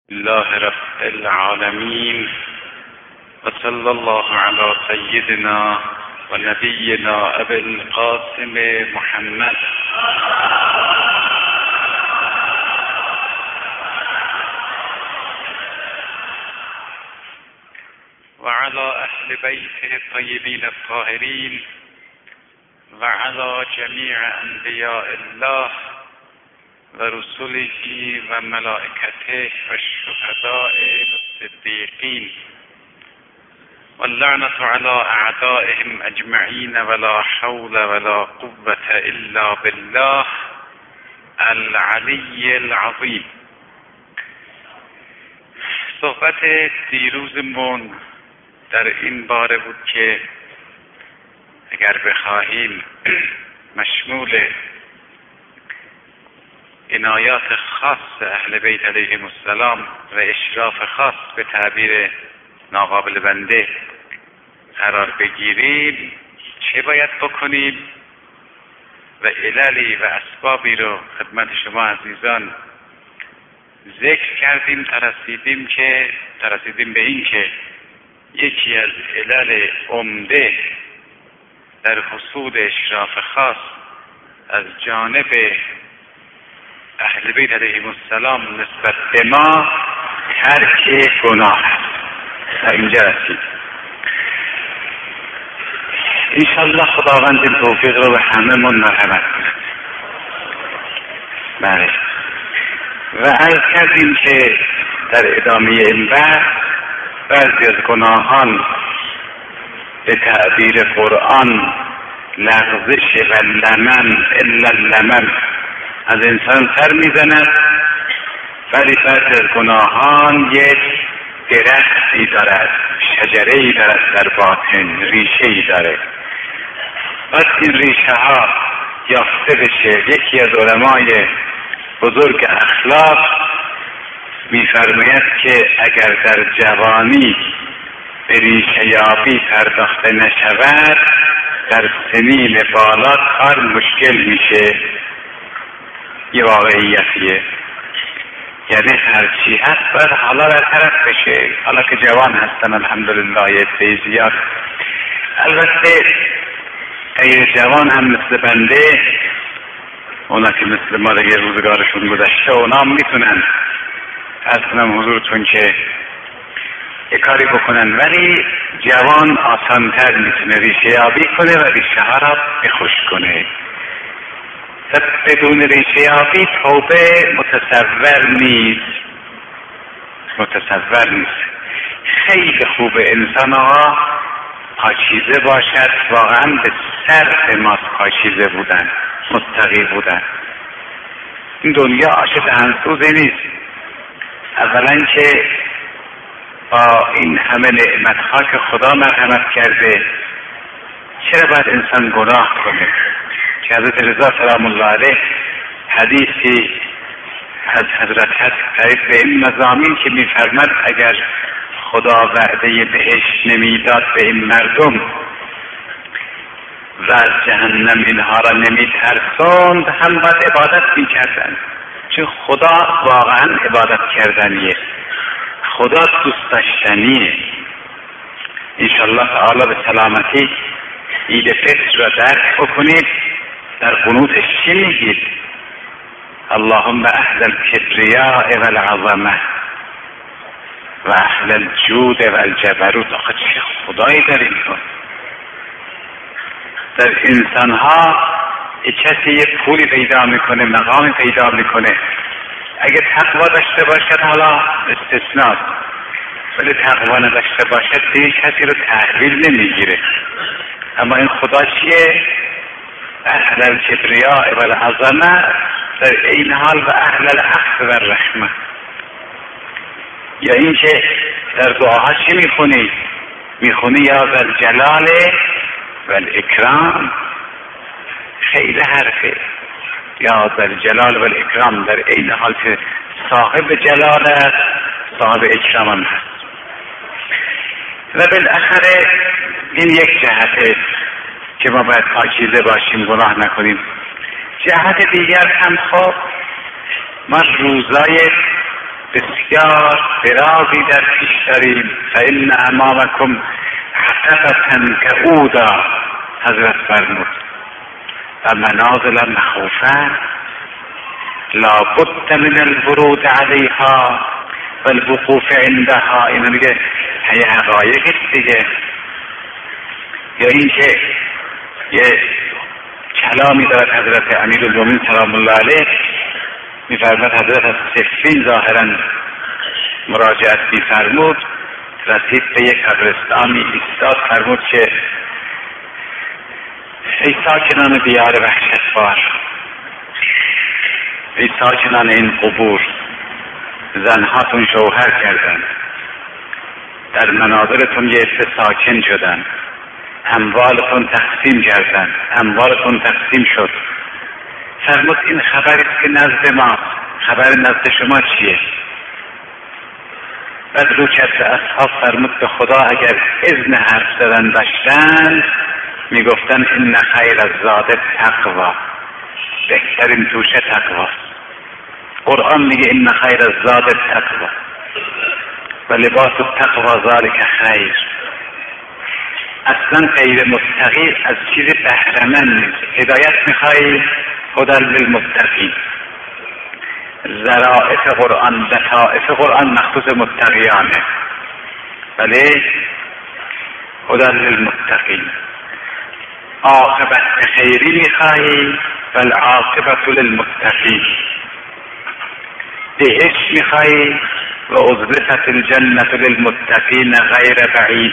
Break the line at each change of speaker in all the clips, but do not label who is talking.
الله رب العالمين وصلى الله على سيدنا ونبينا أبي القاسم محمد وعلى أهل بيته الطيبين الطاهرين وعلى جميع أنبياء الله ورسله وملائكته والشهداء والصديقين واللعنة على أعدائهم أجمعين ولا حول ولا قوة إلا بالله العلی العظیم. صحبت دیروزمون در این باره بود که اگر بخواهیم مشمول عنایات خاص اهل بیت علیهم السلام و اشراف خاص به تعبیر ناقابل بنده قرار بگیریم چه باید بکنیم و عللی و اسبابی رو خدمت شما عزیزان ذکر کردیم. ترسیدیم به این که یکی از علل عمده در حصول اشراف خاص از جانب اهل بیت علیهم السلام نسبت به ما ترک گناه است. تا اینجا رسید. انشالله خداوند این توفیق رو به همه من مرحمت کند. بله. و عرض کردیم که در ادامه این بحث بعضی از گناهان به تعبیر قرآن لغزش و لمن الا اللمن از انسان سر میزند، ولی بعضی از گناهان یک درختی دارد، شجره‌ای دارد در باطن، ریشه‌ای داره. بعد این ریشه ها یافته بشه. یکی از علمای بزرگ اخلاق می‌فرماید که اگر در جوانی به ریشه یابی پرداخته نشود در سنین بالا کار مشکل میشه. یه واقعیتیه. یعنی هرچی هست باید حالا برطرف بشه. حالا که جوان هستن الحمدلله یه زیاد. البته غیر جوان هم مثل بنده، اونا که مثل ما دیگه روزگارشون گذشته، اونا میتونن عرض کنم حضورتون که یه کاری بکنن، ولی جوان آسانتر میتونه ریشه یابی کنه و ریشه ها را بخشک کنه. بدون ریشه یابی توبه متصور نیست. خیلی خوبه انسان ها پاکیزه باشد. واقعا به سر ماست پاکیزه بودن، متقی بودن. این دنیا آش دهنسوزی نیست. اولا که با این همه نعمتها که خدا مرحمت کرده چرا باید انسان گناه کنه؟ که حضرت رضا سلام الله علیه حدیثی از حضرت هست قریب به این مضامین که میفرمد اگر خدا وعده بهشت نمیداد به این مردم و از جهنم اینها را نمیترساند هم باید عبادت میکردن. چون خدا واقعا عبادت کردنیه، خدا دوست داشتنیه. انشالله تعالی به سلامتی عید فطر را درک بکنید. در قنوتش چی میگید؟ اللهم اهل الکبریاء والعظمه و اهل الجود والجبروت. آخه چه خدایی در این کن؟ در انسان ها کسی یه پولی پیدا میکنه، مقامی پیدا میکنه، اگه تقوا داشته باشد حالا استثناست، ولی تقوا نداشته باشد دیگه کسی رو تحویل نمیگیره. اما این خدا چیه؟ اهل الکبریاء والعظمه در این حال و اهل العفو والرحمه. یا این که در دعاها چی میخونی؟ میخونی یا ذا الجلال والاکرام. خیلی حرفه. یا ذا الجلال والاکرام در این حال که صاحب جلال است، صاحب اکرام هم هست. و بالاخره این یک جهته که ما باید پاکیزه باشیم، گناه نکنیم. جهت دیگر هم خب ما روزای بسیار درازی در پیش داریم. فإن امامکم حقبة کعودا، حضرت فرمود و منازل مخوفه لا بد من الورود علیها و الوقوف عندها. اینو میگه هی حقایق دیگه. یا این که یه کلامی دارد حضرت امیرالمومنین سلام الله علیه، میفرماد حضرت از صفین ظاهرا مراجعت میفرمود، رسید به یک قبرستانی ایستاد، فرمود که ای ساکنان دیار وحشتبار، ای ساکنان این قبور، زنهاتون شوهر کردن، در منازلتون یه عده ساکن شدن، اموالتون تقسیم کردن، اموالتون تقسیم شد. فرمود این خبری که نزد ما، خبر نزد شما چیه؟ بعد رو کرد به اصحاب، فرمود به خدا اگر اذن حرف زدن داشتن میگفتن این خیر الزاد تقوا، بهترین توشه تقواست. قرآن میگه این خیر الزاد تقوا و لباس التقوا ذلک خیر. اصلا غیر متقی از چیز بهره‌مند نیست. هدایت میخوای؟ هدی للمتقین. ظرائف قرآن، لطائف قرآن مخصوص متقیانه، ولی هدی للمتقین. عاقبت خیری میخوای؟ والعاقبت للمتقین. بهشت میخوای؟ و ازلفت الجنة للمتقین غیر بعید.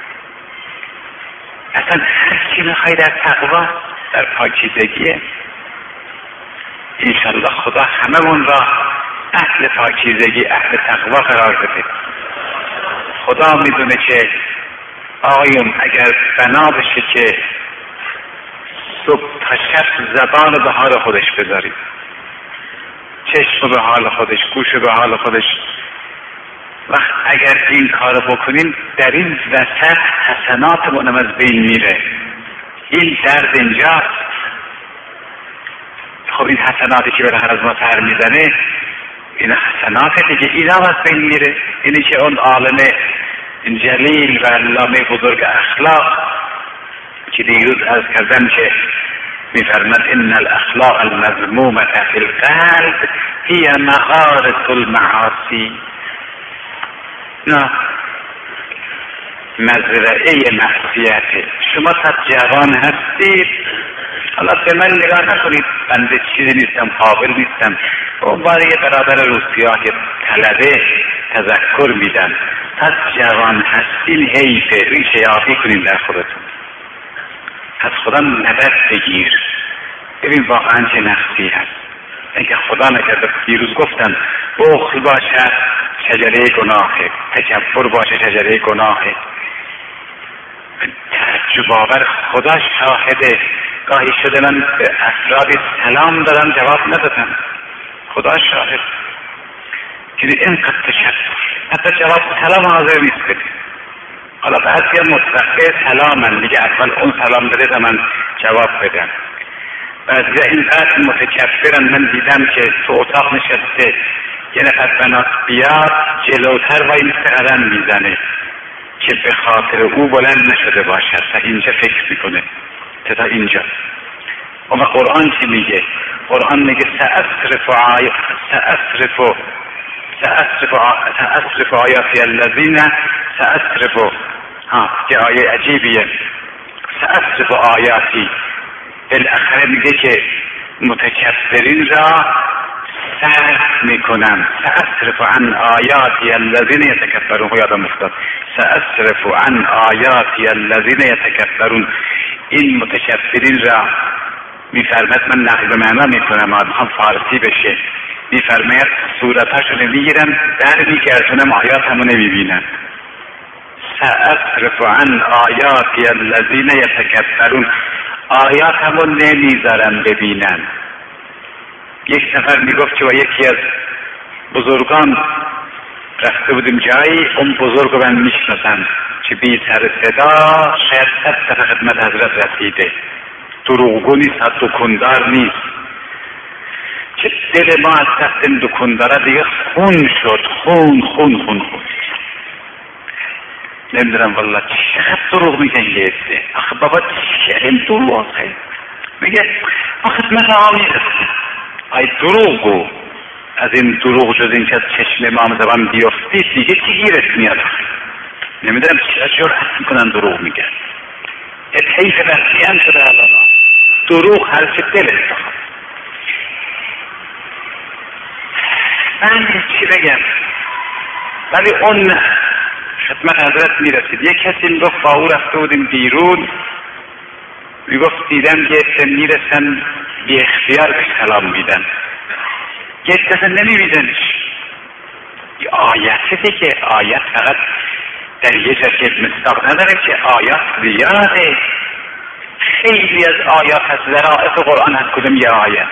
اصلا هر چی میخوای در تقوا، در پاکیزگیه. انشالله خدا هممون را اهل پاکیزگی، اهل تقوا قرار بده. خدا میدونه که آقایون اگر بنا بشه که صبح تا شب زبان به حال خودش بذارید، چشم به حال خودش، گوش به حال خودش، وقت اگر این کار بکنیم در این وسط حسناتمون از بین میره. این درد اینجاست. خب این حسناتی که بالاخره از ما سر میزنه، این حسنات دیگه، اینا از بین میره. اینی که اون عالم جلیل و علامه بزرگ اخلاق که دیروز عرض کردم که میفرماد ان الاخلاق المذمومه فی القلب هی مغارة المعاصی. نه، مزرعه معصیته. شما تا جوان هستید، حالا به من نگاه نکنید، بنده چیزی نیستم، قابل نیستم. برای یه برادر روسیا که طلبه تذکر میدن، تا جوان هستین حیفه ریشه یابی کنین در خودتون، از خدا مدد بگیر. ببین واقعا چه نقصی هست. اگه خدا نکرده، دیروز گفتم بخل باشه شجره گناهه، تکبر باشه شجره گناهه. تعجب آور، خدا شاهده. گاهی شده من به افرادی سلام دادم جواب ندادم، خدا شاهد. که اینقدر تشکر، حتی جواب سلام حاضر نیست بدید. حالا بعضی متوقع سلامن، دیگه اول اون سلام بده تا من جواب بدم. بعضی اینقدر متکبرن، من دیدم که تو اتاق نشسته یه نفر بنات بیاد جلوتر وای مثل قدم میزنه که به خاطر او بلند نشده باشد، تا اینجا فکر میکنه، تا اینجا. و قرآن چی میگه؟ قرآن میگه سأصرف آیاتی الذین سأصرف. که آیه عجیبیه. سأصرف آیاتی، بالاخره میگه که متکبرین را صرف میکنم. سأصرف عن آیاتی الذین یتکبرون. یادم افتاد، سأصرف عن آیاتی الذین یتکبرون. این متکبرین را میفرماد، من نقل معنا میکنم، میخوام فارسی بشه. میفرماید صورتاشو میگیرم در میگردونم، آیاتمو نمیبینم. سأصرف عن آیاتی الذین یتکبرون، آیاتمو نمیذارم ببینن. یک نفر میگفت که با یکی از بزرگان رفته بودیم جایی، اون بزرگ رو من میشناسم که بی سر صدا شاید 100 دفعه خدمت حضرت رسیده، دروغگو نیست، حتی کندار نیست. که دل ما از دست این دکون داره دیگه خون شد. خون نمیدونم والله چقدر دروغ میگن یه عده. آخه بابا چه این دروغه؟ میگه ما خدمت آقا میرسیم. ای دروغو، از این دروغ جز این که از چشم امام زمان بیفتی دیگه چی گیرت میاد؟ نمیدونم چرا جرأت میکنن دروغ میگن. حیف وسیعن شده الان دروغ هر چه دلت بخواد. من چی بگم؟ ولی اون خدمت حضرت میرسید. یک کسی میگفت با او رفته بودیم بیرون، میگفت دیدم یه عده میرسن بی اختیار به سلام میدن، یه عده نمیبیدنش. یه آیت دیگه، آیت فقط در یه جا که مصداق نداره که آیات زیاده. خیلی از آیات از ذرائف قرآن هست. کدوم یه آیت؟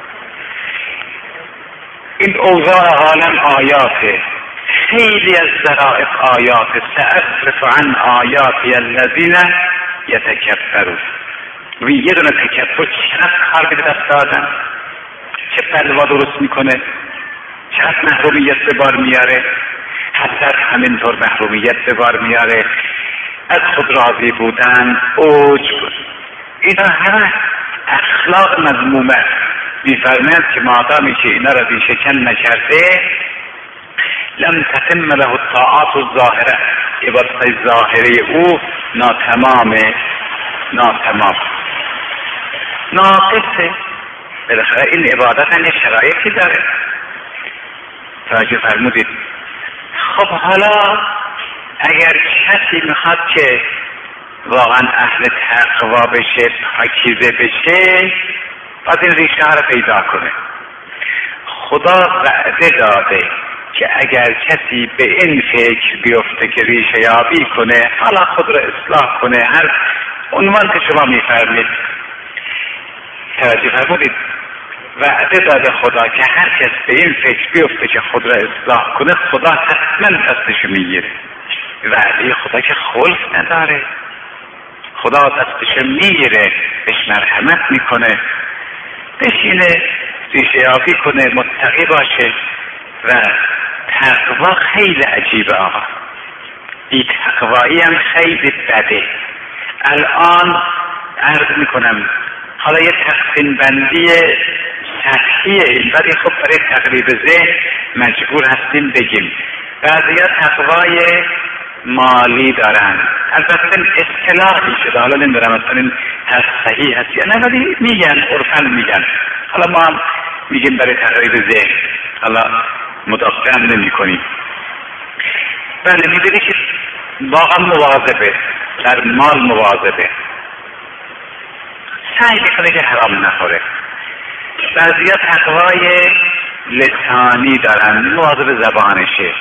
این اوضاع عالم آیاته، خیلی از ذرائف آیاته. سأصرف عن آیاتی الذین یتکبرون. و یه دونه تکبر چقدر کار به دست آدم، چه بلوا درست میکنه، چقدر محرومیت به بار میاره. حسد همینطور محرومیت به بار میاره. از خود راضی بودن، عجب، اینا همه اخلاق مذمومه. میفرماید که مادامی که اینا را ریشه‌کن نکرده لم تتم له الطاعات الظاهره، عبادت ظاهره او ناقصه. بالاخره این عبادت هم یه شرایطی داره. توجه فرمودید؟ خب حالا اگر کسی میخواد که واقعا اهل تقوا بشه، پاکیزه بشه، باید این ریشه ها رو پیدا کنه. خدا وعده داده که اگر کسی به این فکر بیفته که ریشه یابی کنه، حالا خود رو اصلاح کنه، هر عنوان که شما میفرمید، توجه فرمودید، وعده داده خدا که هر کس به این فکر بیفته که خود را اصلاح کنه، خدا حتما دستشو میگیره. وعده خدا که خلف نداره. خدا دستشو میگیره، بهش مرحمت میکنه، بشینه ریشه یابی کنه، متقی باشه. و تقوا خیلی عجیبه آقا، بی تقوایی هم خیلی بده. الان عرض میکنم حالا یه تقسیم بندی سطحیه این، ولی خب برای تقریب ذهن مجبور هستیم بگیم. بعضیا تقوای مالی دارن، البته اصطلاحی شده، حالا نمیدونم اصلا این هست صحیح هست یا نه، ولی میگن، عرفاً میگن. حالا ما هم میگیم برای تقریب ذهن، حالا مدافع هم نمی کنیم. بله میبینی که واقعا مواظبه، در مال مواظبه، سعی میکنه که حرام نخوره. بعضیا تقوای لسانی دارن، مواظب زبانشه.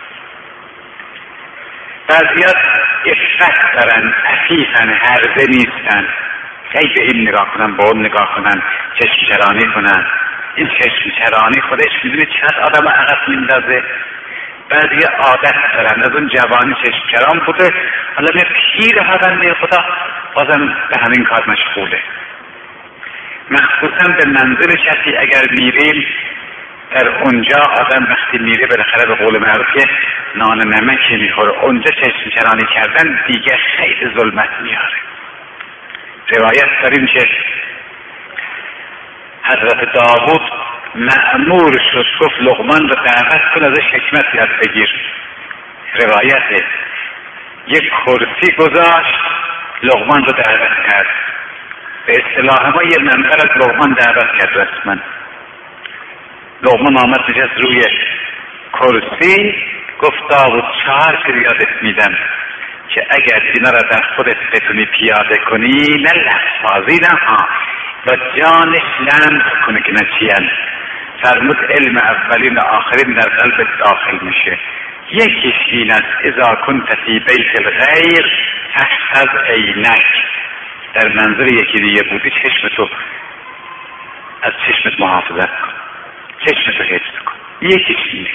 بعضیا افت دارن، عفیفن، هرزه نیستن، خیلی به این نگاه کنن، به اون نگاه کنن، چشم چرانی کنن. این چشم چرانی خودش میدونی چقدر آدم عقب میندازه. بعضی عادت دارن، از اون جوانی چشم چران بوده، حالا به پیر هدن خدا بازم به همین کار مشغوله. مخصوصا به منزل کسی اگر میریم، در اونجا آدم وقتی میره بالاخره به قول معروف که نان نمکی میخوره، اونجا چشم چرانی کردن دیگه خیلی ظلمت میاره. روایت داریم که حضرت داوود مأمور شد، گفت لقمان رو دعوت کن ازش حکمت یاد بگیر. روایت یک کرسی گذاشت، لقمان رو دعوت کرد. به اصطلاح ما یه منبر از لقمان دعوت کرد رسما. لقمان آمد نشست روی کرسی، گفت داوود 4 چیز یادت میدم که اگر اینا را در خودت بتونی پیاده کنی، نه لحظازی نه ها و جانش لمس کنه که نچیان. فرمود علم اولین و آخرین در قلب داخل میشه. یکیش این است اذا کنت فی بیت الغیر فاحفظ عینک، در منظر یکی دیگه بودی چشمتو از چشمت محافظت کن، چشمتو حفظ کن. یکیش اینه.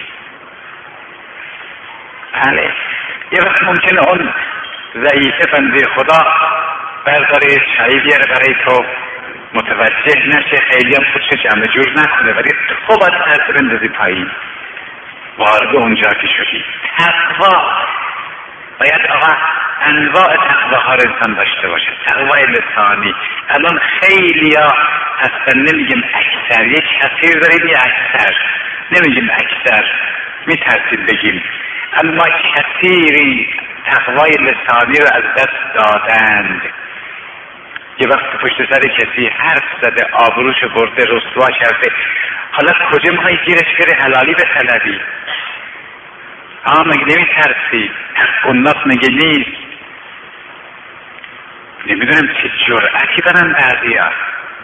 بله یه وقت ممکنه اون ضعیفه بنده خدا برداره چایی بیاره برای تو، متوجه نشه، خیلی هم خودش جمع جور نکنه، ولی تو باید سرت بندازی پایین وارد اونجا که شدی. تقوا باید آقا انواع تقواها رو انسان داشته باشه. تقوای لسانی الان خیلی ها هستن، نمیگیم اکثر، یک کثیر داریم یه اکثر، نمیگیم اکثر، میترسیم بگیم، اما کثیری تقوای لسانی رو از دست دادند. یه وقت پشت سر کسی حرف زده، آبروش برده، رسوا کرده، حالا کجا میخوای گیرش بری حلالی به طلبی؟ مگه نمی ترسی؟ حق الناس مگه نیست؟ نمیدونم چه جرأتی دارن بعضیا.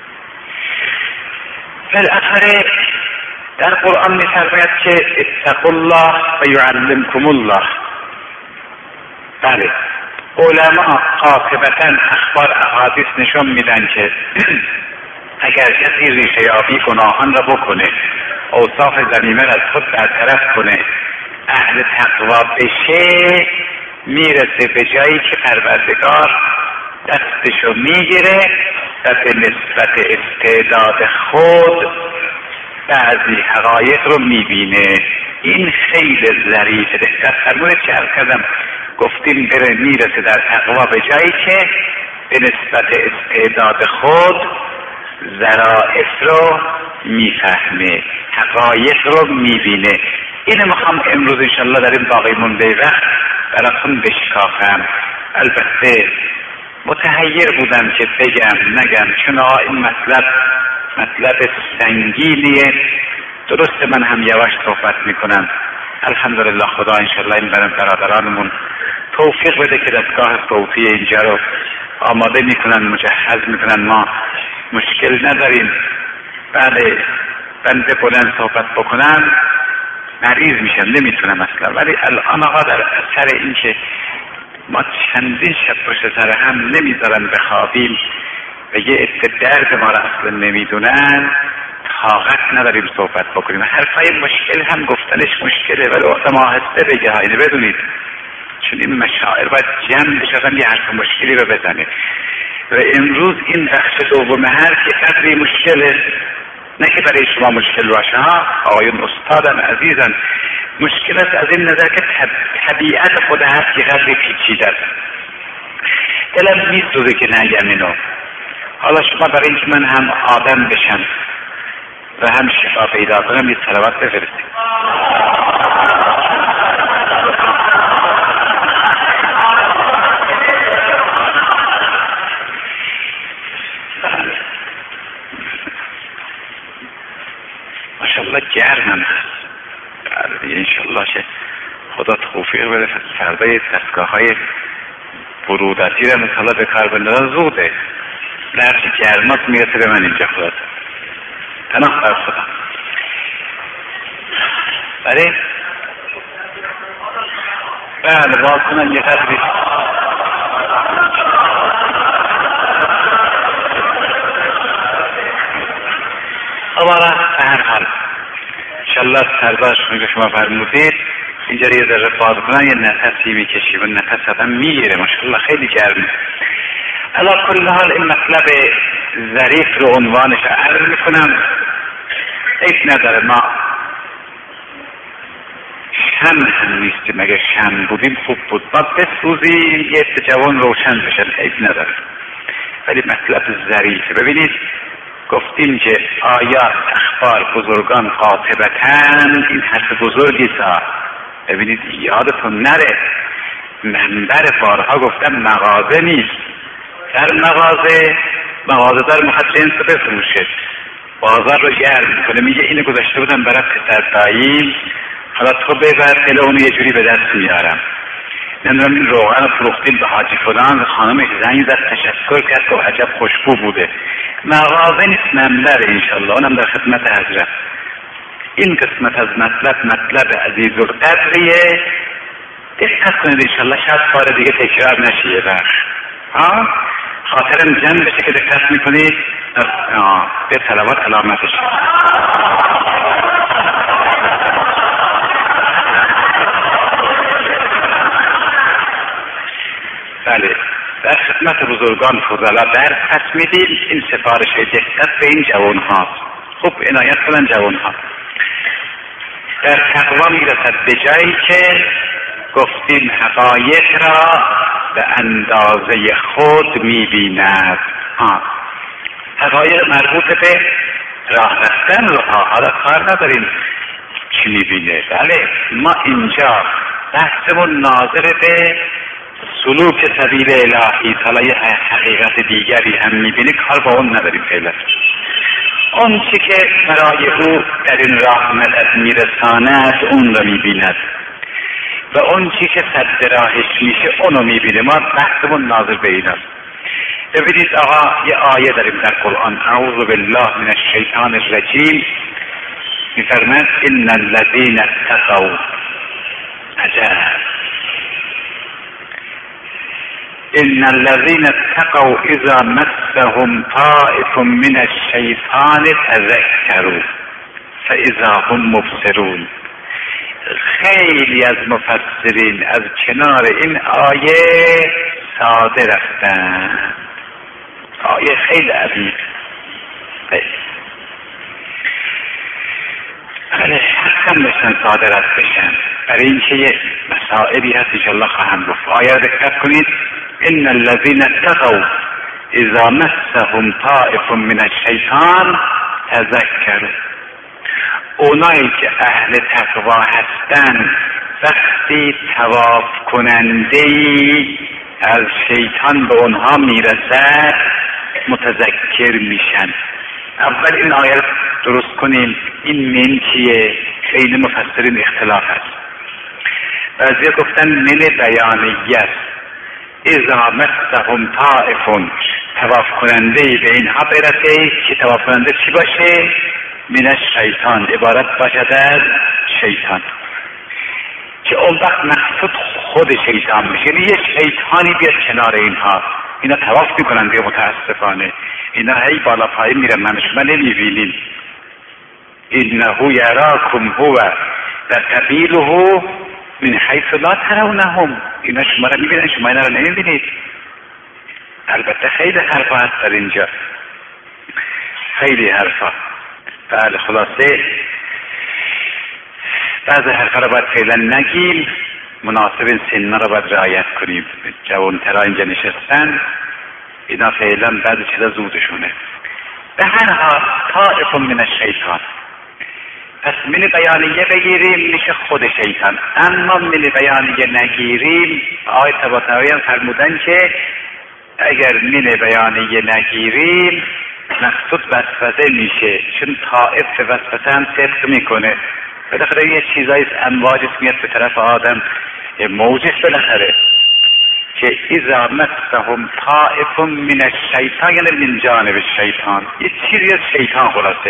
بالاخره در قرآن میفرماید که اتقوا الله و یعلمکم الله. بله، علما قاطبتا اخبار احادیث نشون میدن که اگر کسی ریشه یابی گناهان را بکنه، اوصاف ذمیمه را از خود برطرف کنه، اهل تقوا بشه، میرسه به جایی که پروردگار دستشو میگیره و به نسبت استعداد خود بعضی حقایق رو میبینه. این خیلی ظریفه. دقت فرمودید چه عرض کردم؟ گفتیم بره میرسه در تقوا به جایی که به نسبت استعداد خود ظرائف رو میفهمه، حقایق رو میبینه. اینو میخوام امروز انشالله در این باقی مونده وقت براتون بشکافم. البته متحیر بودم که بگم نگم، چون این مطلب سنگینیه. درسته من هم یواش صحبت میکنم. الحمدلله خدا انشالله این برادرانمون توفیق بده که دستگاه صوتی اینجا رو آماده میکنن، مجهز میکنن، ما مشکل نداریم. بله، بنده بلند صحبت بکنم مریض میشم، نمیتونم اصلا. ولی الان آقا در اثر این که ما چندین شب پشت سر هم نمیذارن بخوابیم و یه عده درد ما را اصلا نمیدونن، طاقت نداریم صحبت بکنیم. حرفای مشکل هم گفتنش مشکله، ولی آدم آهسته بگه. اینو بدونید، چون این مشاعر باید جمع بشن یه حرف مشکلی رو بزنه. و امروز این بخش دوم هر که قدری مشکله، نه که برای شما مشکل باشه ها، آقایون استادن عزیزن، مشکل است از این نظر که طبیعت خود هست که قدری پیچیده است. دلم میسوزه که نگم اینو. حالا شما برای اینکه من هم آدم بشم و هم شفا پیدا کنم یه صلوات بفرستید. ماشاءالله گرمم هست. انشالله که خدا توفیق بده فردای دستگاه های برودتی رو مثلا به کار بندازن. زوده درچه گرمات میرسه به من اینجا. خدا پناه بر خدا. بله باز کنن یه قدری. اولا به هر حال انشالله سرداشون که شما فرمودید اینجا یه ذره باز کنن، یه نفسی میکشی و نفس آدم میگیره. ماشاءالله خیلی گرمه. علا کل حال این مطلب ظریف رو عنوانش عرض میکنم. عیب نداره، ما شمع هم نیستیم. اگه شمع بودیم خوب بود، ما بسوزیم یه جوان روشن بشن، عیب نداره. ولی مطلب ظریفه. ببینید گفتیم که آیات اخبار بزرگان قاطبتن، این حرف بزرگی سا. ببینید یادتون نره، منبر بارها گفتم مغازه نیست. در مغازه دار میخواد جنس بفروشه، بازار رو گرم کنه، میگه اینو گذاشته بودم برای پسر داییم، حالا تو ببر پله اونو یه جوری به دست میارم. نمیدونم این روغن فروختید به حاجی فلان، خانمش زنگ زد تشکر کرد که عجب خوشبو بوده. مغازه نیست، منبر انشالله، اونم در خدمت حضرت. این قسمت از مطلب عزیزالقدریه. دقت کنید انشالله، شاید بار دیگه تکرار نشه یه وقت. خاطرم جمع بشه که دقت میکنید. به صلوات علامتش. بله در خدمت بزرگان فضلا درس میدیم. این سفارش دقت به این جوان ها، خوب عنایت کنن جوان ها. در تقوا میرسد به جایی که گفتیم حقایق را به اندازه خود میبیند. حقایق مربوط به راه رفتن رو حالا کار نداریم چی میبینه. بله ما اینجا بحثمون ناظر به سلوک سبیل الهی، حالا یه حقیقت دیگری هم میبینه، کار با اون نداریم فعلا. اون چی که برای او در این راه مدد میرساند اون رو میبیند و اون چی که صد راهش میشه اونو میبینه. ما بحثمون ناظر به این است. ببینید آقا یه آیه داریم در قرآن، اعوذ بالله من الشیطان الرجیم، میفرماید ان الذین اتقوا، عجب، ان الذین اتقوا اذا مسهم طائف من الشیطان تذکروا فاذا هم مبصرون. خیلی از مفسرین از کنار این آیه ساده رفتن. آیه خیلی عمیق. بله حقا بشن ساده رفت بشن، برای اینکه یه مسائلی هست انشاءالله خواهم گفت. آیه را دقت کنید، ان الذین اتقوا اذا مسهم طائف من الشیطان تذکروا. اونایی که اهل تقوا هستن وقتی طواف کننده‌ای از شیطان به اونها میرسد متذکر میشن. اول این آیه رو درست کنیم، این من چیه؟ بین مفسرین اختلاف هست. بعضی گفتن من بیانیه است. اذا مسهم طائف، طواف کننده‌ای به اینها برسه که طواف کننده چی باشه؟ من الشیطان، عبارت باشد از شیطان، که اون وقت مقصود خود شیطان میشه. یعنی یه شیطانی بیاد کنار اینها، اینا طواف میکنن دیگه، متاسفانه اینا هی بالا پایین میرن، من شما نمیبینیم. انه یراکم هو و قبیله من حیث لا ترونهم. اینا شما رو میبینن، شما اینا رو نمیبینید. البته خیلی حرفا هست در اینجا، خیلی حرفا. بله خلاصه بعض حرفا رو باید فعلا نگیم، مناسب سننا رو باید رعایت کنیم. جوانترها اینجا نشستن، اینا فعلا بعض چیزا زودشونه. به هر حال طائف من الشیطان، پس من بیانیه بگیریم میشه خود شیطان. اما من بیانیه نگیریم، آقای طباطبایی هم فرمودن که اگر من بیانیه نگیریم مقصود وسوسه میشه، چون طائف وسوسه هم صدق میکنه. بالاخره یه چیزایی امواجش میاد به طرف آدم، یه موجش بالاخره که اذا مسهم طائف من الشیطان، یعنی من جانب الشیطان، یه چیزی از شیطان خلاصه.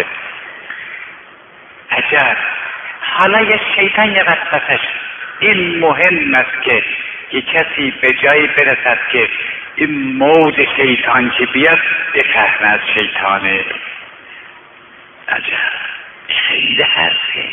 عجب، حالا یه شیطان یه وسوسش این مهم است که یه کسی به جایی برسد که این موج شیطان که بیاد بفهمه از شیطانه. عجب، خیلی حرفه.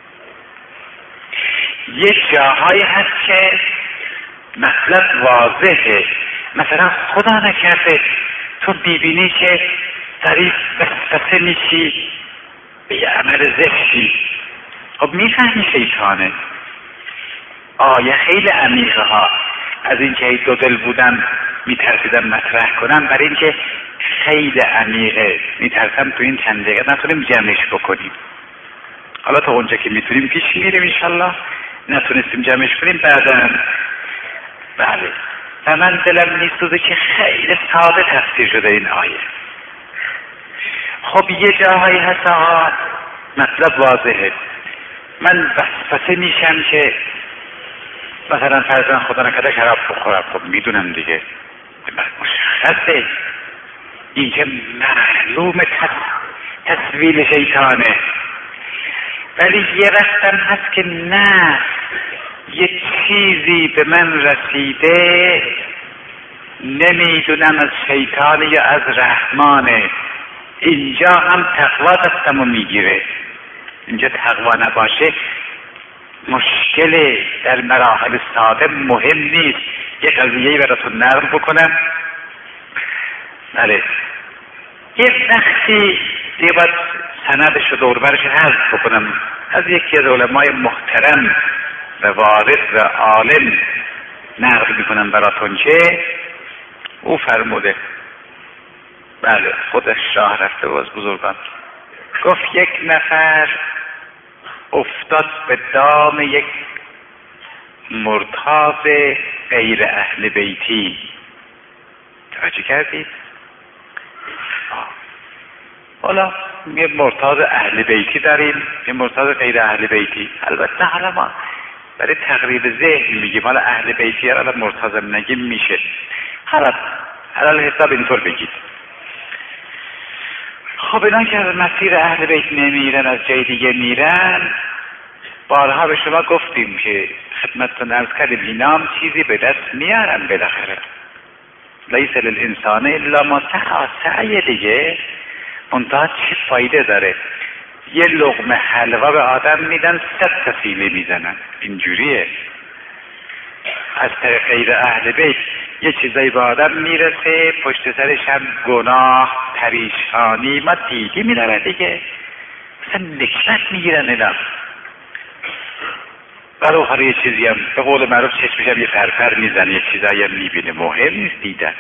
یه جاهایی هست که مطلب واضحه، مثلا خدا نکرده تو بیبینی که داری وسوسه میشی به یه عمل زشتی، خب میفهمی شیطانه. آیه خیلی عمیقه ها. از اینکه دو دل بودم میترسیدم مطرح کنم، برای اینکه خیلی عمیقه، میترسم تو این چند دقیقه نتونیم جمعش بکنیم. حالا تا اونجا که میتونیم پیش میریم انشالله، نتونستیم جمعش کنیم بعدا. بله و من دلم میسوزه که خیلی ساده تفسیر شده این آیه. خب یه جاهایی هست آقا مطلب واضحه، من وسوسه میشم که مثلا فرضاً خدا نکرده شراب بخورم، خب میدونم دیگه مشخصه، این که معلوم تسویل شیطانه. ولی یه وقتم هست که نه، یه چیزی به من رسیده نمیدونم از شیطان یا از رحمانه. اینجا هم تقوا دستمو میگیره. اینجا تقوا نباشه مشکل در مراحل ساده مهم نیست. یه قضیه‌ای براتون نقل بکنم. بله، یه وقتی دیگه باید سندش و دوربرش حذف بکنم از یکی از علمای محترم و وارد و عالم نقل میکنم براتون که او فرموده، بله خودش راه رفته و از بزرگان، گفت یک نفر افتاد به دام یک مرتاض غیر اهل بیتی. توجه کردید؟ حالا یه مرتاض اهل بیتی داریم، یه مرتاض غیر اهل بیتی. البته حالا ما برای تقریب ذهن میگیم، حالا اهل بیتی حالا مرتاض نگیم میشه، حالا حساب اینطور بگید. خب اینا که از مسیر اهل بیت نمیرن، از جای دیگه میرن. بارها به شما گفتیم که خدمتتون عرض کردیم اینا هم چیزی به دست میارن بالاخره. لیس للانسان الا ما سعی، سعی دیگه. منتها چه فایده داره؟ یه لقمه حلوا به آدم میدن 100 تا سیلی میزنن، اینجوریه. از طریق غیر اهل بیت یه چیزایی به آدم میرسه، پشت سرش هم گناه، پریشانی، ما دیگه میدارن دیگه، مثلا نکبت میگیرن اینا. برای آخر یه چیزی هم به قول معروف چشمش هم یه فرفر میزنه، یه چیزایی هم میبینه، مهم نیست دیدن.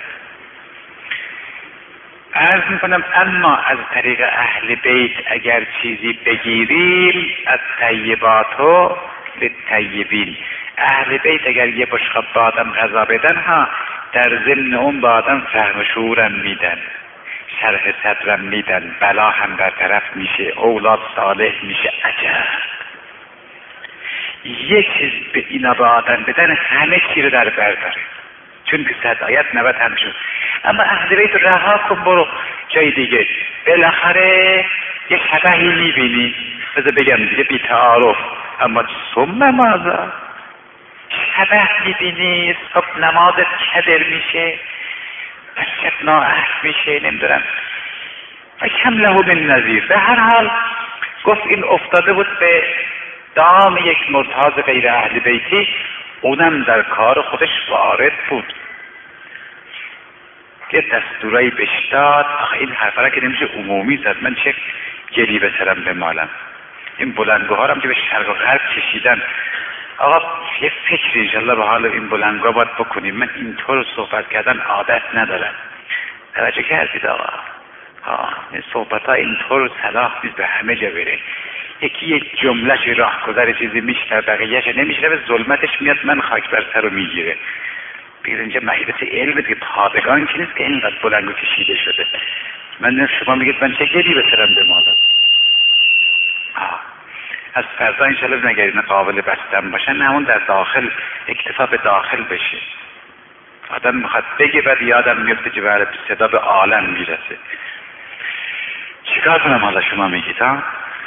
عرض میکنم اما از طریق اهل بیت اگر چیزی بگیریم، از طیباتو للطیبین، اهل بیت اگر یه بشقاب به آدم غذا بدن ها، در ضمن اون به آدم فهم و شعورم میدن، شرح صدرم میدن، بلا هم برطرف میشه، اولاد صالح میشه. عجب، یه چیز به اینا به آدم بدن همه چی رو در بر داره، چون که 100 آیت 90 هم شد. اما اهل بیت رها کن برو جای دیگه، بالاخره یه شبهی میبینی، بذار بگم دیگه بی تعارف، اما ثم ماذا؟ شبه میبینی، صبح نمازت کدر میشه، بچت نااهل میشه، نمیدونم و کم له من نظیر. به هر حال گفت این افتاده بود به دام یک مرتاض غیر اهل بیتی، اونم در کار خودش وارد بود، یه دستورایی بهش داد. آخه این حرفا را که نمیشه عمومی زد، من چه گلی به سرم بمالم. این بلندگوها رو هم که به شرق و غرب کشیدن. آقا یه فکری انشالله به حال این بلندگوها باید بکنیم. من اینطور صحبت کردن عادت ندارم. توجه کردید آقا؟ این صحبت ها اینطور صلاح نیست به همه جا بره. یکی یک جملهش راهگذر چیزی میشنه، بقیهش نمیشنه، به ظلمتش میاد من خاک بر سر رو میگیره. بگید اینجا مهیبت علم دیگه، پادگان که نیست که اینقدر بلندگو کشیده شده. من شما میگید من چه گلی به سرم بمالم. از فردا انشالله نگرید قابل بستن باشن، همون در داخل اکتفا به داخل بشه. آدم میخواد بگه بعد یادم میفته که برای صدا به عالم میرسه. چیکار کنم حالا شما میگید ها؟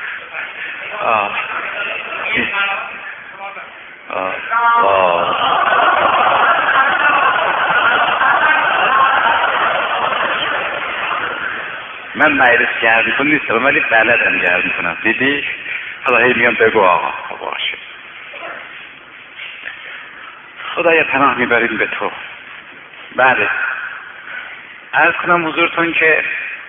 من مایرس گرد میکنم نیستم ولی بلدم گرد میکنم. دیدی؟ حالا هی میام بگو آقا باشه. خدایا پناه میبریم به تو. بله عرض کنم حضورتون که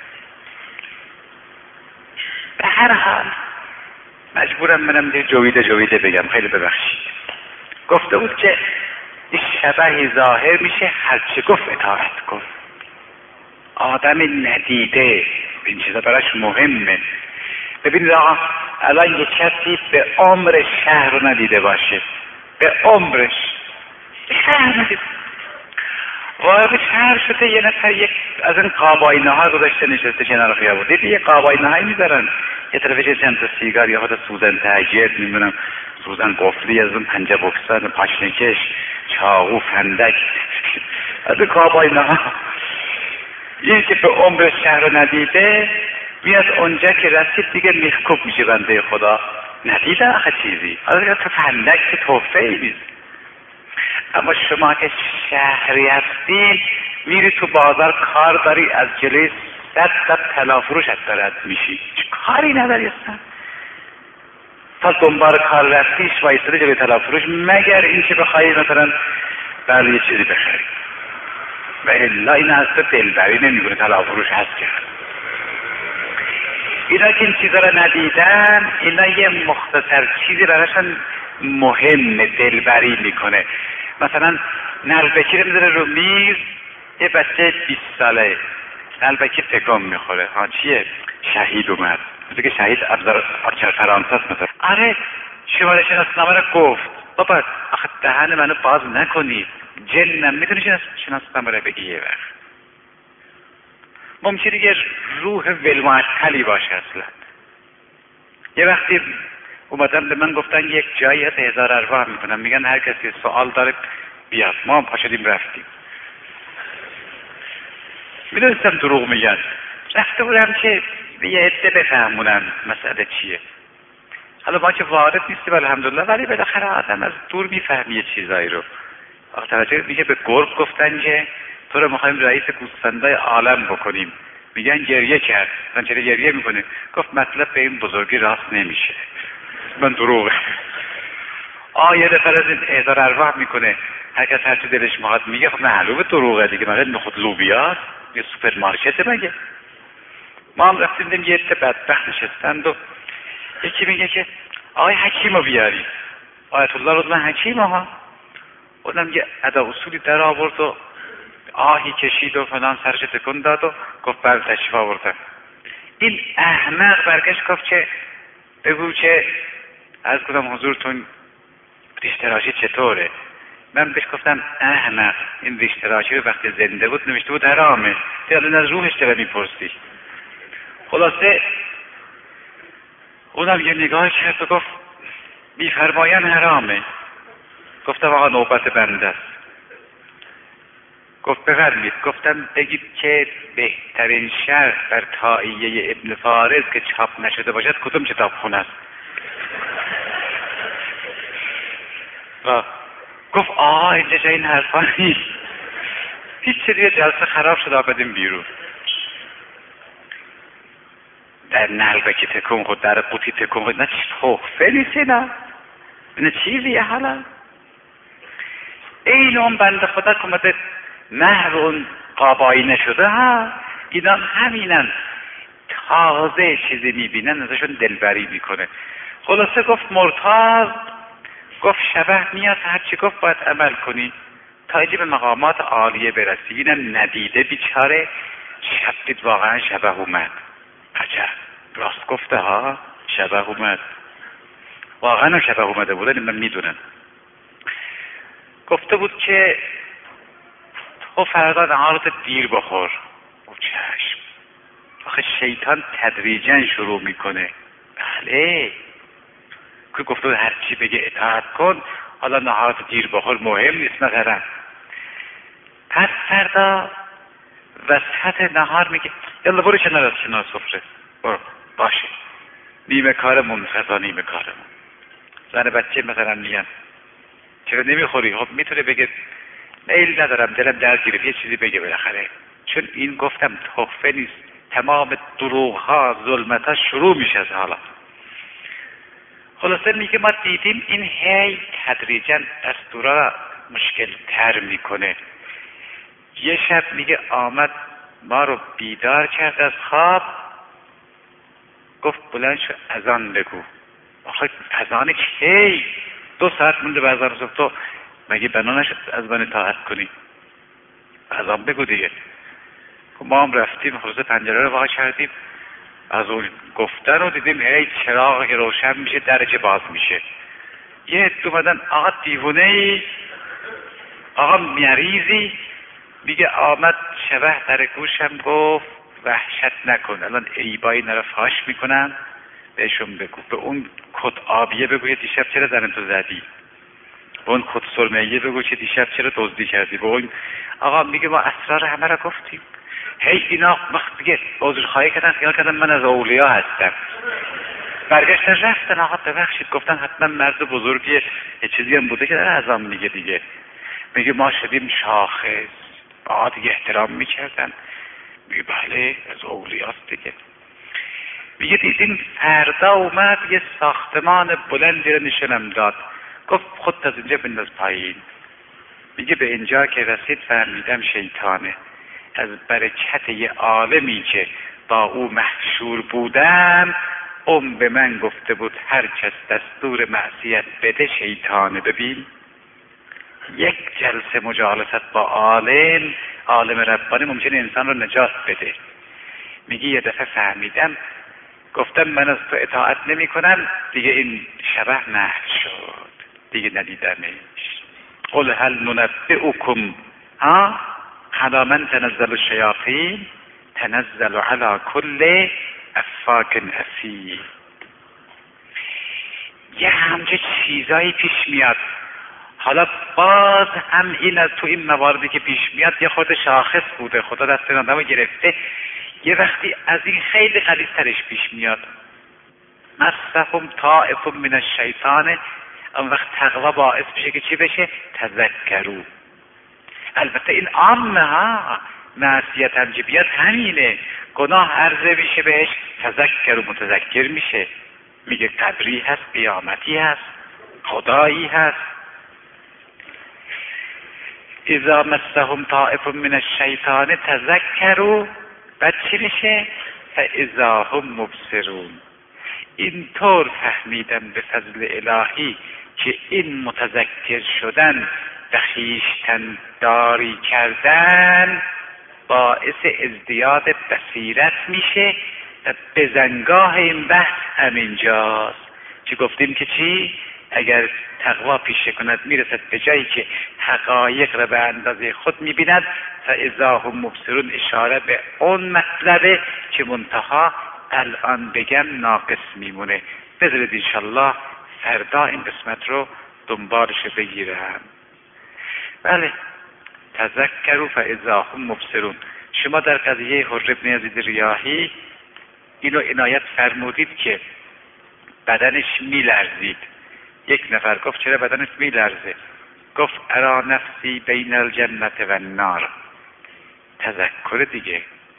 به هر حال مجبورم منم دیگه جویده بگم، خیلی ببخشید. گفته بود که این شبهی ظاهر میشه، هرچه گفت اطاعت کن. آدم ندیده این چیزا براش مهمه. ببینید آقا الان یک کسی به عمر شهر رو ندیده باشه، به عمرش شهر ندیده، وارد شهر شده، یه نفر یک از این قاباینه ها گذاشته نشسته کنار خیابون، دیدی یه قاباینه هایی میذارن یه طرفش چند تا سیگار یا خود سوزن تهجیت، نمیدونم سوزن قفلی، از اون پنجه بکسان، پاشنکش، چاقو، فندک، از این قاباینه ها. این که به عمر شهر رو ندیده میاد اونجا که رسید دیگه میخکوب میشه بنده خدا. ندیده آخه چیزی، آره تو فندک که توفهی نیست. اما شما که شهری هستین میری تو بازار کار داری، از جلوی 100 طلا فروش رد میشی، چه کاری نداری اصلا. تا دنبال کار رفتیش وایساده جلوی طلا-فروش، مگر اینکه بخوایی مثلا برای یه چیزی بخری، و الا این از تو دلبری نمیکنه. طلا-فروش هست که اینا که این چیزا رو ندیدن، اینا یه مختصر چیزی براشون مهم دلبری میکنه. مثلا نعلبکی رو میذاره رو میز، یه بچه 20 ساله نعلبکی تکون میخوره، ها چیه؟ شهید اومد، مثل که شهید ابزار آچر فرانسه است مثلا. آره شماره شناسنامه رو گفت. بابا آخه دهن منو باز نکنید، جنم میتونی شناسنامه رو بگی یه وقت. ممکنه یه روح ولمعطلی باشه اصلا. یه وقتی اومدن به من گفتن یک جایی هست 1000 ارواح میکنن، میگن هر کسی سوال داره بیاد. ما هم پاشدیم رفتیم. میدونستم دروغ میگن، رفته بودم که یه عده بفهمونن مسئله چیه. حالا ما که وارد نیستیم الحمدلله، ولی بالاخره آدم از دور میفهمی یه چیزایی رو. آخه توجه میگه به گرگ گفتن که تو رو میخوایم رئیس گوسفندای عالم بکنیم. میگن گریه کرد. من چرا گریه میکنه؟ گفت مطلب به این بزرگی راست نمیشه. من دروغه. یه دفعه از این 1000 ارواح میکنه، هر کس هر چی دلش میخواد میگه. خب معلومه دروغه دیگه، مگه نخود لوبیاست؟ یه سوپرمارکت مگه؟ ما هم رفتیم دیدیم یه عده بدبخت نشستند و یکی میگه که آقای حکیمو بیاری. آیت الله رضوان حکیم ها. اونم یه ادا اصولی در آورد و آهی کشید و فلان، سرش تکون داد و گفت بله تشریف آوردن. این احمق برگشت گفت که بگو که از کدام حضورتون ریش تراشی چطوره؟ من بهش گفتم احمق، این ریش تراشی رو وقتی زنده بود نوشته بود حرامه، دیگه از روحش چرا میپرسی؟ خلاصه اونم یه نگاه کرد و گفت میفرماین حرامه. گفتم آقا نوبت بنده است. گفت بفرمید. گفتم بگید که بهترین شرح بر طائیه ابن فارض که چاپ نشده باشد کدوم کتابخونه است؟ گفت اینجا جای این حرفا نیست. هیچ چیزی جلسه خراب شد، آمدیم بیرون. در نعلبکی تکون خود، در قوطی تکون خود، نه تحفه نیست نه چیزیه. حالا این اون بنده خدا که اومده محو اون قابایی نشده ها، اینا همینن، تازه چیزی میبینن ازشون دلبری میکنه. خلاصه گفت مرتاض، گفت شبه میاد، هرچی گفت باید عمل کنی تا اینجا به مقامات عالیه برسی. اینم ندیده بیچاره، شب دید واقعا شبه اومد. عجب راست گفته ها، شبه اومد. واقعا شبه اومده بودن، من میدونم. گفته بود که تو فردا نهارت دیر بخور. گفت چشم. آخه شیطان تدریجا شروع میکنه. بله که گفته بود هر چی بگه اطاعت کن، حالا نهارت دیر بخور مهم نیست مثلا. پس فردا وسط نهار میگه یالا برو کنار از کنار سفره، برو باشه، نیمه کارمون غذا نیمه کارمون. زن بچه مثلا میگن چرا نمیخوری؟ خب میتونه بگه میل ندارم، دلم درد گرفت، یه چیزی بگه بالاخره. چون این گفتم تحفه نیست، تمام دروغ ها ظلمت ها شروع میشه از حالا. خلاصه میگه ما دیدیم این هی تدریجا دستورا مشکل تر میکنه. یه شب میگه آمد ما رو بیدار کرد از خواب، گفت بلند شو اذان بگو. آخه اذان کی؟ 2 ساعت مونده به اذان صبح، تو مگه بنا نشد از من اطاعت کنی؟ اذان بگو دیگه. ما هم رفتیم خلاصه پنجره رو وا کردیم، از اون گفتن رو دیدیم هی چراغ که روشن میشه، درجه باز میشه. یه عده اومدن آقا دیوونه ای، آقا مریضی. میگه آمد شبه در گوشم گفت وحشت نکن، الان عیبای اینا رو فاش میکنم، بهشون بگو. به اون کت آبیه بگو دیشب چرا زن تو زدی، به اون کت سرمه‌ایه بگو که دیشب چرا دزدی کردی، به اون آقا میگه ما اسرار همه را گفتیم. هی اینا وقت دیگه عذرخواهی کردن، خیال کردن من از اولیا هستم، برگشتن رفتن آقا ببخشید، گفتن حتما مرد بزرگیه، یه چیزی هم بوده که داره ازام میگه دیگه. میگه ما شدیم شاخص، دیگه احترام میکردن. میگه بله از اولیاست دیگه. میگه دیدیم فردا اومد یه ساختمان بلندی رو نشونم داد، گفت خودت از اینجا بنداز پایین. میگه به اینجا که رسید فهمیدم شیطانه. از برکت یه عالمی که با او محشور بودم، به من گفته بود هر کس دستور معصیت بده شیطانه. ببین یک جلسه مجالست با عالم ربانی ممکنه انسان رو نجات بده. میگه یه دفعه فهمیدم، گفتم من از تو اطاعت نمی کنم، دیگه این شبه محو شد، دیگه ندیدمش. قل هل ننبئکم علی من تنزل الشیاطین تنزل علی کل افاک اثیم. یه همچه چیزایی پیش میاد. حالا باز هم این از تو این مواردی که پیش میاد یه خود شاخص بوده، خدا دست این آدمو گرفته. یه وقتی از این خیلی غلیظترش پیش میاد. مسهم طائف من الشیطان، اون وقت تقوا باعث میشه که چی بشه؟ تذکروا. البته این عامه ها، معصیت هم که بیاد همینه، گناه عرضه میشه بهش تذکر و متذکر میشه، میگه قبری هست، قیامتی هست، خدایی هست. اذا مسهم طائف من الشیطان تذکروا، بعد چی میشه؟ فاذا هم مبصرون. اینطور فهمیدم به فضل الهی که این متذکر شدن و خویشتن داری کردن باعث ازدیاد بصیرت میشه و بزنگاه این بحث همینجاست که گفتیم که چی؟ اگر تقوا پیشه کند میرسد به جایی که حقایق را به اندازه خود میبیند. فاذا هم مبصرون اشاره به اون مطلبه که منتها الان بگم ناقص میمونه. بذارید انشالله فردا این قسمت رو دنبالش بگیرم. بله، تذکروا فاذا هم مبصرون. شما در قضیه حر بن یزید ریاحی اینو عنایت فرمودید که بدنش میلرزید. یک نفر گفت چرا بدنش میلرزه؟ گفت ارا نفسی بین الجنة و النار. تذکر دیگه،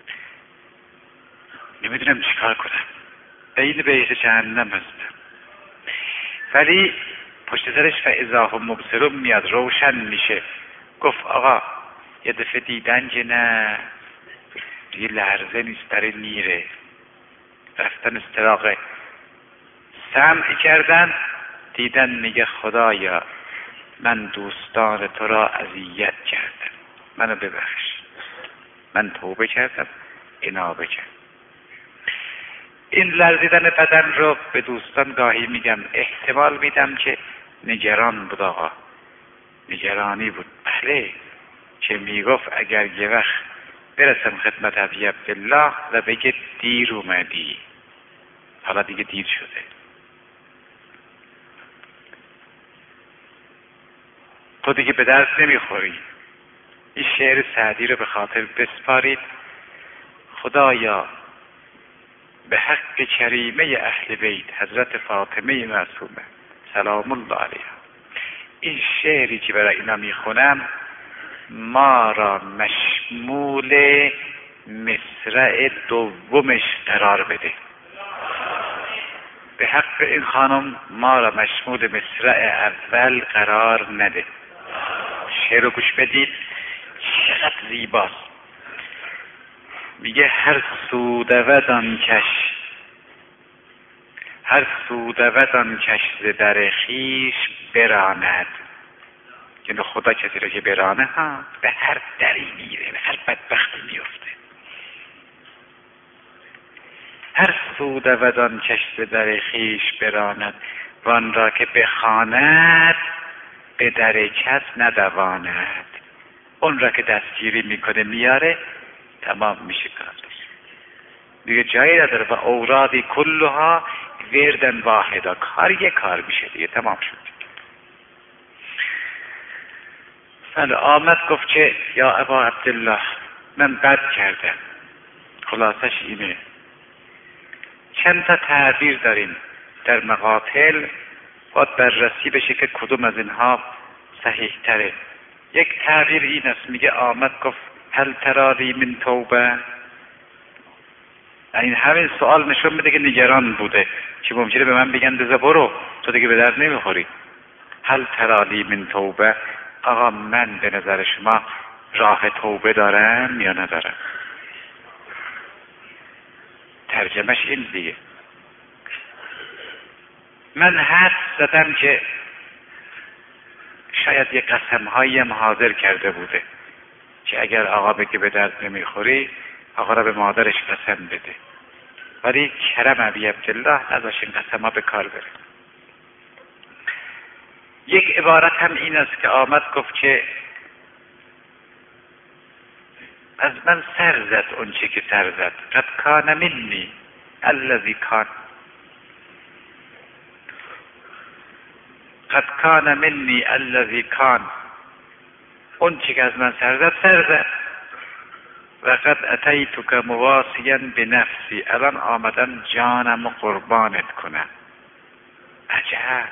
نمیدونم چیکار کنم، بین بهشت جهنم هستم. ولی پشت سرش فاذا هم مبصرون میاد، روشن میشه. گفت آقا یه دفعه دیدن که نه، دیگه لرزه نیست، داره میره. رفتن استراقه، سمع کردن، دیدن میگه خدایا من دوستان تو را اذیت کردم، منو ببخش، من توبه کردم، انابه کردم. این لرزیدن بدن رو به دوستان گاهی میگم، احتمال میدم که نگران بود. آقا نگرانی بود، بله، که میگفت اگر یه وقت برسم خدمت ابی عبدالله و بگه دیر اومدی، حالا دیگه دیر شده. تو دیگه به درس نمیخوری. این شعر سعدی رو به خاطر بسپارید. خدایا به حق کریمه اهل بیت حضرت فاطمه معصومه سلام الله علیها، این شعری که برای اینا میخونم ما را مشمول مصرع دومش قرار بده. به حق این خانم ما را مشمول مصرع اول قرار نده. شعر رو گوش بدید، چقدر زیباست. میگه هر سو دود آن کش ز در خویش براند. یعنی خدا کسی را که برانه ها به هر دری میره، به هر بدبختی میفته. هر سو دود آن کش ز در خویش براند، وان را که بخواند به در کس ندواند. اون را که دستگیری میکنه میاره، تمام میشه کارش، دیگه جایی نداره. و اورادی کلها وردن واحدا، کار یک کار میشه دیگه، تمام شد. بله، آمد گفت که یا ابا عبدالله من بد کردم. خلاصش اینه، چند تا تعبیر داریم در مقاتل، باید بررسی بشه که کدوم از اینها صحیح تره. یک تعبیر این است، میگه آمد گفت هل ترالی من توبه، این همین سوال نشون میده که نگران بوده که ممکنه به من بگن دزه برو تو دیگه به درد نمیخوری. هل ترالی من توبه، آقا من به نظر شما راه توبه دارم یا ندارم؟ ترجمهش این دیگه. من حد زدم که شاید یه قسم‌هایی هم حاضر کرده بوده که اگر آقا بگه به درد نمیخوری آقا را به مادرش قسم بده، ولی کرم ابی عبدالله نداشت این قسم‌ها به کار بره. یک عبارت هم این است که آمد گفت که از من سر زد اون چی که سر زد. قد کان منی الذی کان، قد کان منی الذی کان، اون چی که از من سر زد. و قد اتیتک مواسیا بنفسی، الان آمدم جانم قربانت کنم. عجب.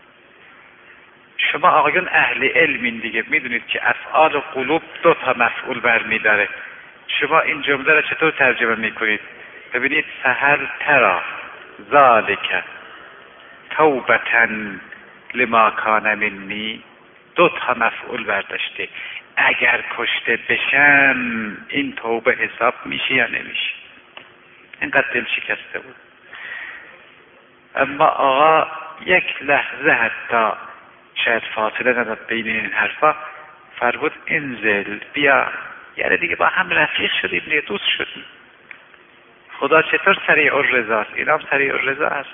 شما آقایون اهل علمین دیگه، میدونید که افعال و قلوب 2 تا مفعول برمیداره. شما این جمله را چطور ترجمه میکنید؟ ببینید فهل ترى ذلک توبة لما کان منی، 2 تا مفعول برداشته. اگر کشته بشم این توبه حساب میشه یا نمیشه؟ اینقدر دل شکسته بود. اما آقا یک لحظه حتی شاید فاصله نداد بین این حرفا، فرمود انزل بیا، یعنی دیگه با هم رفیق شدیم دیگه، دوست شدیم. خدا چطور سریع الرضاست، اینا هم سریع الرضا هست.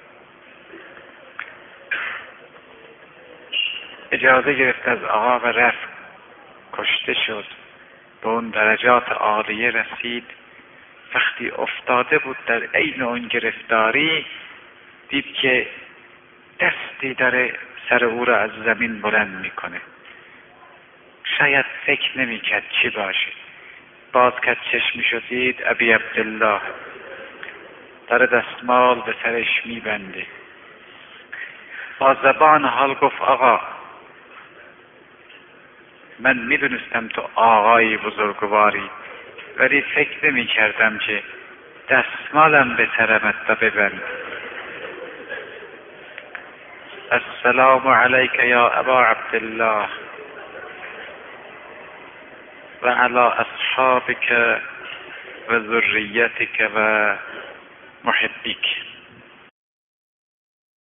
اجازه گرفت از آقا و رفت، کشته شد، به اون درجات عالیه رسید. وقتی افتاده بود در عین اون گرفتاری، دید که دستی داره سر او را از زمین بلند میکنه. شاید فکر نمیکرد چی باشه. باز کرد چشمشو، دید ابی عبدالله داره دستمال به سرش میبنده. با زبان حال گفت آقا من میدونستم تو آقای بزرگواری، ولی فکر نمی کردم که دستمالم به سرمت تا ببند. السلام علیک یا ابا عبدالله و علی اصحابک و ذریتک و محبیک.